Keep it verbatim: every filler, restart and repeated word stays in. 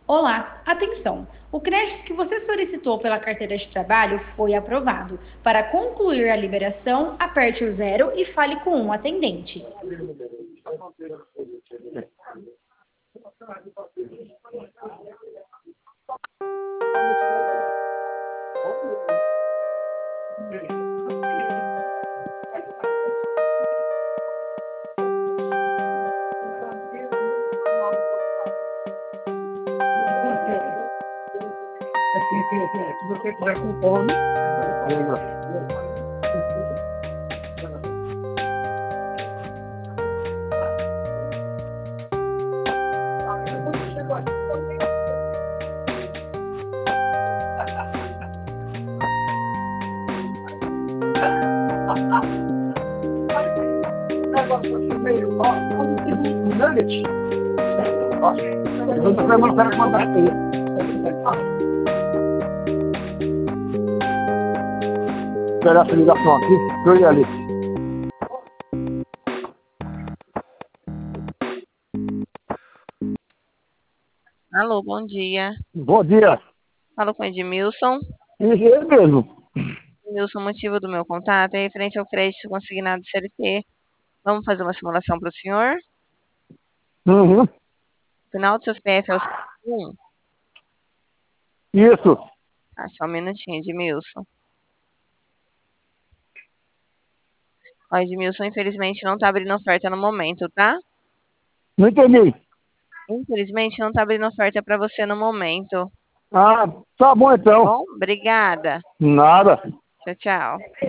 Olá, atenção! O crédito que você solicitou pela carteira de trabalho foi aprovado. Para concluir a liberação, aperte o zero e fale com um atendente. Se você estiver com fome, esperar essa ligação aqui, eu ia ali. Alô, bom dia. Bom dia. Falo com Edmilson. Isso é mesmo. Edmilson, o motivo do meu contato é referente ao crédito consignado do C L T. Vamos fazer uma simulação para o senhor? Uhum. O final do seu C P F é o um. Isso. Ah, só um minutinho, Edmilson. Ó, Edmilson, infelizmente não está abrindo oferta no momento, tá? Não entendi. Infelizmente não está abrindo oferta para você no momento. Ah, tá bom então. Bom, obrigada. Nada. Tchau, tchau.